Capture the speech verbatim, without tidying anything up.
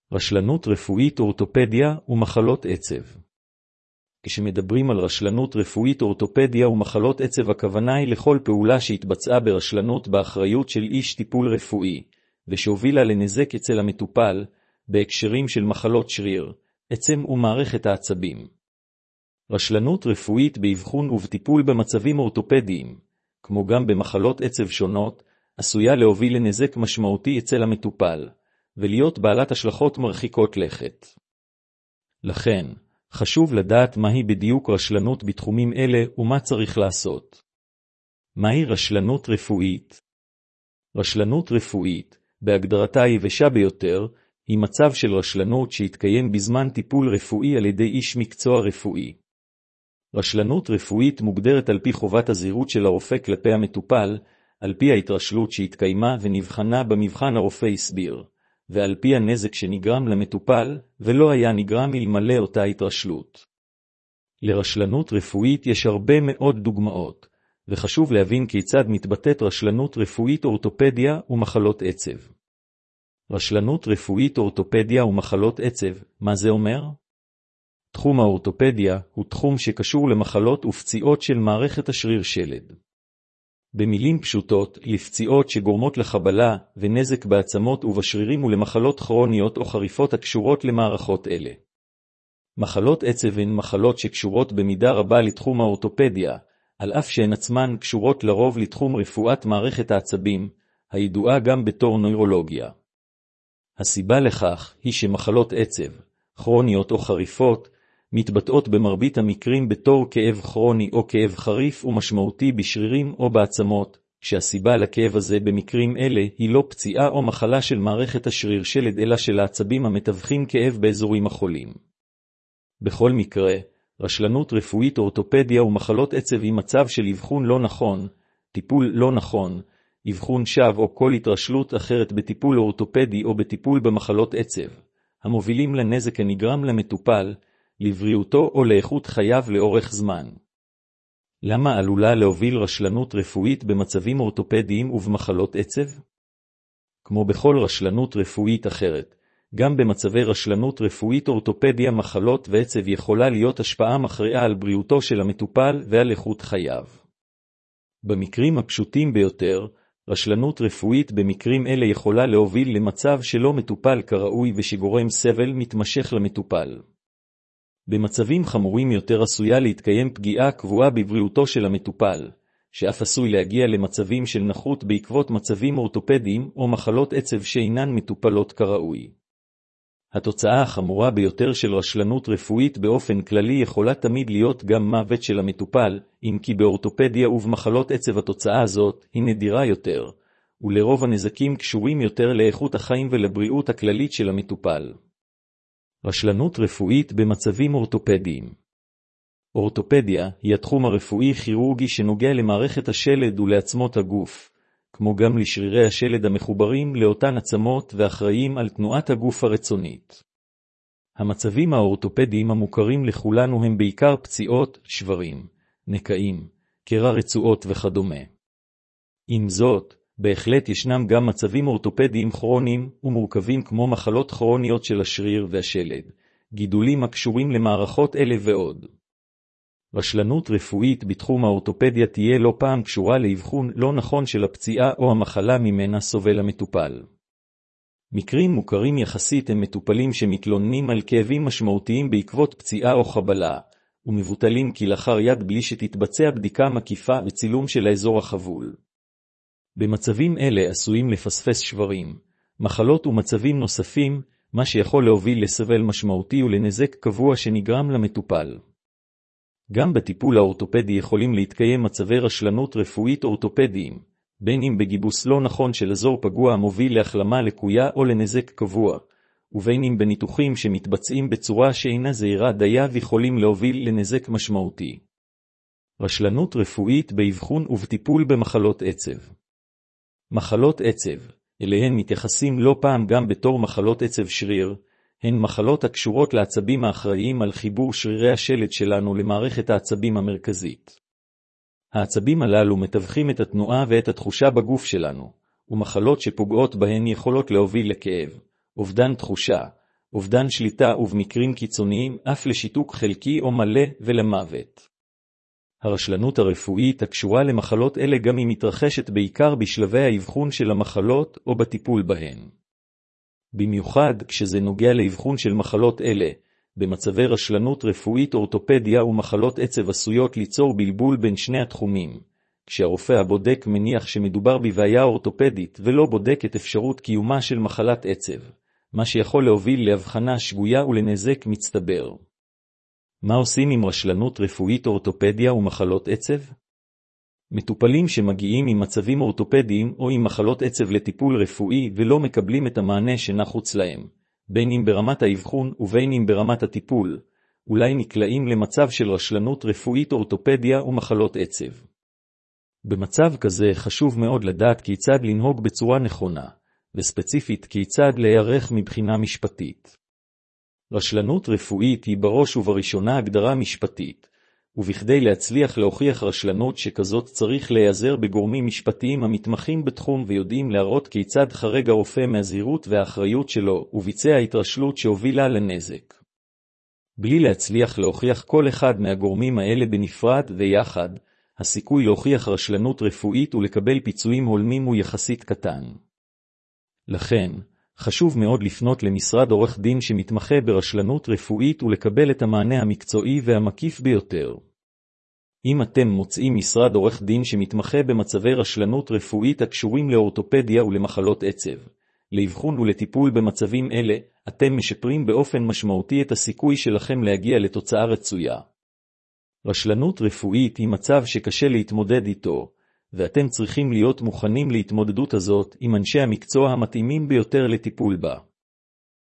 רשלנות רפואית אורתופדיה ומחלות עצב. כשמדברים על רשלנות רפואית אורתופדיה ומחלות עצב, הכוונה היא לכל פעולה שהתבצעה ברשלנות באחריות של איש טיפול רפואי, ושהובילה לנזק אצל המטופל, בהקשרים של מחלות שריר, עצם ומערכת העצבים. רשלנות רפואית באבחון ובטיפול במצבים אורתופדיים, כמו גם במחלות עצב שונות, עשויה להוביל לנזק משמעותי אצל המטופל, ולהיות בעלת השלכות מרחיקות לכת. לכן, חשוב לדעת מהי בדיוק רשלנות בתחומים אלה ומה צריך לעשות. מהי רשלנות רפואית? רשלנות רפואית, בהגדרתה היבשה ביותר, היא מצב של רשלנות שהתקיים בזמן טיפול רפואי על ידי איש מקצוע רפואי. רשלנות רפואית מוגדרת על פי חובת הזהירות של הרופא כלפי המטופל, על פי ההתרשלות שהתקיימה ונבחנה במבחן הרופא הסביר, ועל פי הנזק שנגרם למטופל, ולא היה נגרם אלמלא אותה התרשלות. לרשלנות רפואית יש הרבה מאוד דוגמאות, וחשוב להבין כיצד מתבטאת רשלנות רפואית אורתופדיה ומחלות עצב. רשלנות רפואית אורתופדיה ומחלות עצב, מה זה אומר? תחום האורתופדיה הוא תחום שקשור למחלות ופציעות של מערכת השריר שלד. במילים פשוטות, לפציעות שגורמות לחבלה ונזק בעצמות ובשרירים ולמחלות כרוניות או חריפות הקשורות למערכות אלה. מחלות עצב הן מחלות שקשורות במידה רבה לתחום האורתופדיה, על אף שהן עצמן קשורות לרוב לתחום רפואת מערכת העצבים, הידועה גם בתור נוירולוגיה. הסיבה לכך היא שמחלות עצב, כרוניות או חריפות, מתבטאות במרבית המקרים בתור כאב כרוני או כאב חריף ומשמעותי בשרירים או בעצמות, כשהסיבה לכאב הזה במקרים אלה היא לא פציעה או מחלה של מערכת השריר שלד אלא של העצבים המתווכים כאב באזורים החולים. בכל מקרה, רשלנות רפואית אורתופדיה ומחלות עצב היא מצב של אבחון לא נכון, טיפול לא נכון, אבחון שווא או כל התרשלות אחרת בטיפול אורתופדי או בטיפול במחלות עצב, המובילים לנזק הנגרם למטופל, לבריאותו או לאיכות חייו לאורך זמן. למה עלולה להוביל רשלנות רפואית במצבים אורתופדיים ובמחלות עצב? כמו בכל רשלנות רפואית אחרת, גם במצבי רשלנות רפואית אורתופדיה מחלות ועצב יכולה להיות השפעה מכריעה על בריאותו של המטופל ועל איכות חייו. במקרים הפשוטים ביותר, רשלנות רפואית במקרים אלה יכולה להוביל למצב שלא מטופל כראוי ושגורם סבל מתמשך למטופל. במצבים חמורים יותר עשויה להתקיים פגיעה קבועה בבריאותו של המטופל, שאף עשוי להגיע למצבים של נכות בעקבות מצבים אורתופדיים או מחלות עצב שאינן מטופלות כראוי. התוצאה החמורה ביותר של רשלנות רפואית באופן כללי יכולה תמיד להיות גם מוות של המטופל, אם כי באורתופדיה ובמחלות עצב התוצאה הזאת היא נדירה יותר, ולרוב הנזקים קשורים יותר לאיכות החיים ולבריאות הכללית של המטופל. רשלנות רפואית במצבים אורתופדיים. אורתופדיה היא התחום הרפואי כירורגי שנוגע למערכת השלד ולעצמות הגוף, כמו גם לשרירי השלד המחוברים לאותן עצמות ואחראים על תנועת הגוף הרצונית. המצבים האורתופדיים המוכרים לכולנו הם בעיקר פציעות, שברים, נקעים, קרע רצועות וכדומה. עם זאת, בהחלט ישנם גם מצבים אורתופדיים כרוניים ומורכבים כמו מחלות כרוניות של השריר והשלד, גידולים הקשורים למערכות אלה ועוד. רשלנות רפואית בתחום האורתופדיה תהיה לא פעם קשורה לאבחון לא נכון של הפציעה או המחלה ממנה סובל המטופל. מקרים מוכרים יחסית הם מטופלים שמתלוננים על כאבים משמעותיים בעקבות פציעה או חבלה, ומבוטלים כלאחר יד בלי שתתבצע בדיקה מקיפה וצילום של האזור החבול. במצבים אלה עשויים לפספס שברים, מחלות ומצבים נוספים, מה שיכול להוביל לסבל משמעותי ולנזק קבוע שנגרם למטופל. גם בטיפול האורתופדי יכולים להתקיים מצבי רשלנות רפואית אורתופדיים, בין אם בגיבוס לא נכון של אזור פגוע המוביל להחלמה לקויה או לנזק קבוע, ובין אם בניתוחים שמתבצעים בצורה שאינה זהירה דייה ויכולים להוביל לנזק משמעותי. רשלנות רפואית באבחון ובטיפול במחלות עצב. מחלות עצב, אליהן מתייחסים לא פעם גם בתור מחלות עצב שריר, הן מחלות הקשורות לעצבים האחראיים על חיבור שרירי השלד שלנו למערכת העצבים המרכזית. העצבים הללו מתווכים את התנועה ואת התחושה בגוף שלנו, ומחלות שפוגעות בהן יכולות להוביל לכאב, אובדן תחושה, אובדן שליטה ובמקרים קיצוניים אף לשיתוק חלקי או מלא ולמוות. הרשלנות הרפואית הקשורה למחלות אלה גם היא מתרחשת בעיקר בשלבי האבחון של המחלות או בטיפול בהן. במיוחד כשזה נוגע לאבחון של מחלות אלה, במצבי רשלנות רפואית אורתופדיה ומחלות עצב עשויות ליצור בלבול בין שני התחומים, כשהרופא הבודק מניח שמדובר בבעיה אורתופדית ולא בודק את אפשרות קיומה של מחלת עצב, מה שיכול להוביל להבחנה שגויה ולנזק מצטבר. מה עושים עם רשלנות רפואית אורתופדיה ומחלות עצב? מטופלים שמגיעים עם מצבים אורתופדיים או עם מחלות עצב לטיפול רפואי ולא מקבלים את המענה שנחוץ להם, בין אם ברמת האבחון ובין אם ברמת הטיפול, אולי נקלעים למצב של רשלנות רפואית אורתופדיה ומחלות עצב. במצב כזה חשוב מאוד לדעת כיצד לנהוג בצורה נכונה, וספציפית כיצד להיערך מבחינה משפטית. רשלנות רפואית היא בראש ובראשונה הגדרה משפטית, ובכדי להצליח להוכיח רשלנות שכזאת צריך להיעזר בגורמים משפטיים המתמחים בתחום ויודעים להראות כיצד חרג הרופא מהזהירות והאחריות שלו וביצע התרשלות שהובילה לנזק. בלי להצליח להוכיח כל אחד מהגורמים האלה בנפרד ויחד, הסיכוי להוכיח רשלנות רפואית ולקבל פיצויים הולמים הוא יחסית קטן. לכן, חשוב מאוד לפנות למשרד עורך דין שמתמחה ברשלנות רפואית ולקבל את המענה המקצועי והמקיף ביותר. אם אתם מוצאים משרד עורך דין שמתמחה במצבי רשלנות רפואית הקשורים לאורתופדיה ולמחלות עצב, לאבחון ולטיפול במצבים אלה, אתם משפרים באופן משמעותי את הסיכוי שלכם להגיע לתוצאה רצויה. רשלנות רפואית היא מצב שקשה להתמודד איתו, ואתם צריכים להיות מוכנים להתמודדות הזאת עם אנשי המקצוע המתאימים ביותר לטיפול בה.